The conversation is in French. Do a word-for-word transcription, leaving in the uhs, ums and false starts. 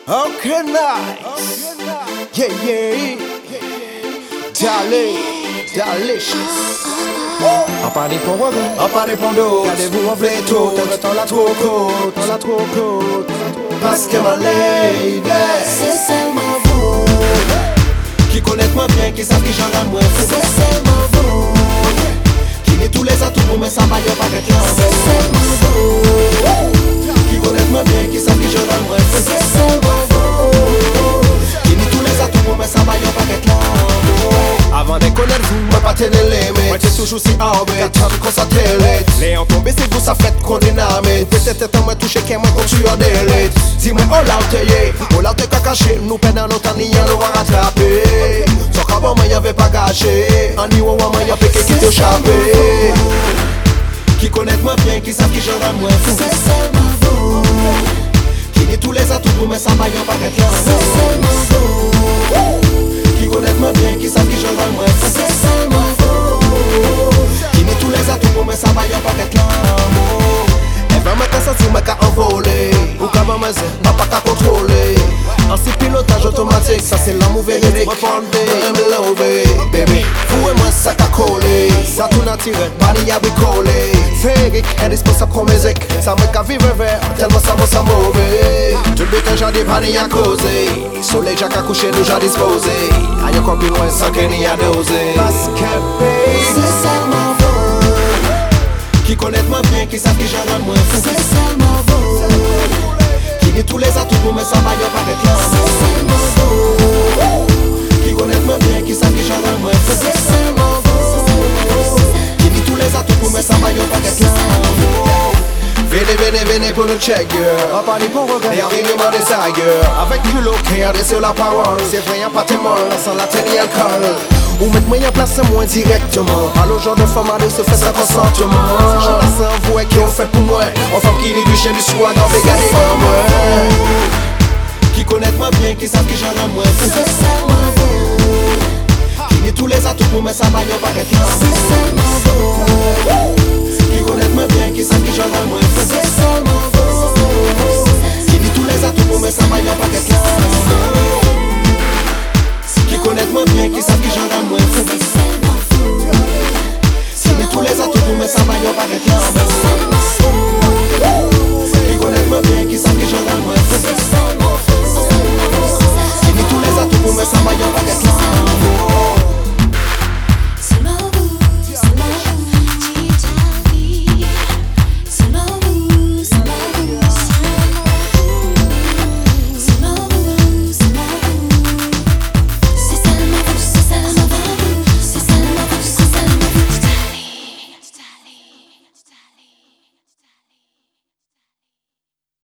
Okay, nice. Yeah, yeah. Dale, delicious. En parler pour moi, En parler pour d'autres. Gardez-vous en vrai tout. T'en la trop court, t'en la trop court. Parce que ma lady, c'est seulement vous qui connaissent moi bien, qui savent qui j'en ai moins. C'est seulement vous Qui met tous les atouts pour me s'en bailler par être là. C'est seulement vous Qui connaissent moi bien, qui savent qui j'en ai moins. C'est seulement vous Qui met tous les atouts pour me s'en bailler par être là. Avant de connaître vous, moi pas tenir les limites. Moi j'ai toujours si armé, attendre qu'on s'attélite. Les en tombé c'est vous, ça fait qu'on dynamite. Peut-être être moi touché qu'un moi quand tu as d'élite. Dis-moi oh là t'es yé, oh là t'es qu'à cacher. Nous pendant nos temps, n'y a le voir rattraper. Sans qu'avant moi y'avait pas gâché. En niveau moi y'a péché qui te chapé. Qui connaissent moi bien, qui savent qui j'en ai moins fou. C'est seulement vous Qui dit tous les atouts pour me s'en bailler par être là. C'est seulement vous Qui connaissent moi bien, qui savent qui j'en ai moins fou. C'est seulement vous Qui met tous les atouts pour me s'en bailler par être là. Elle va me sentir ma qu'à envoler. Ou qu'à maman ma pas qu'à contrôler. En si pilotage automatique, ça c'est l'amour véridique. Me fondé, me lover, baby. Vous et moi ça qu'a collé. Ça tout naturel, body a bricolé. Férique, indispensable comme musique. Ça me qu'a vivre vert, tellement ça me sent mauvais. Tout le temps j'ai des body à causer. Soleil j'ai qu'à coucher, nous j'ai disposé. Aïe encore plus loin sans qu'il n'y a dosé. Parce que C'est seulement vous qui connaissent moi bien, qui savent qui j'en ai moins fou. C'est seulement vous Qui dit tous les atouts pour me s'en bailler par être là. C'est seulement vous Qui connaissent moi bien, qui savent qui j'en ai moins fou. C'est seulement vous Qui dit tous les atouts pour me s'en bailler par être là. Venez, venez, venez pour nous check, girl. En parler pour moi, Et on vient demander ça, girl. Avec du look, regardez sur la parole. C'est vrai, y'a pas de mort, sans la tenue alcool. Ou mettre moi en place, moi directement. Pas le genre de femme à se faire ça consentement. Je la sens, vous, et qui on fait pour moi. On femme qui dit du chien du soir, dans des gars des femmes. Qui connaissent moi bien, qui savent qui j'en ai moins fou. C'est seulement vous Qui dit tous les atouts pour me s'en bailler par être là. C'est seulement vous Qui connaissent moi bien, qui savent qui j'en ai moins fou. C'est seulement vous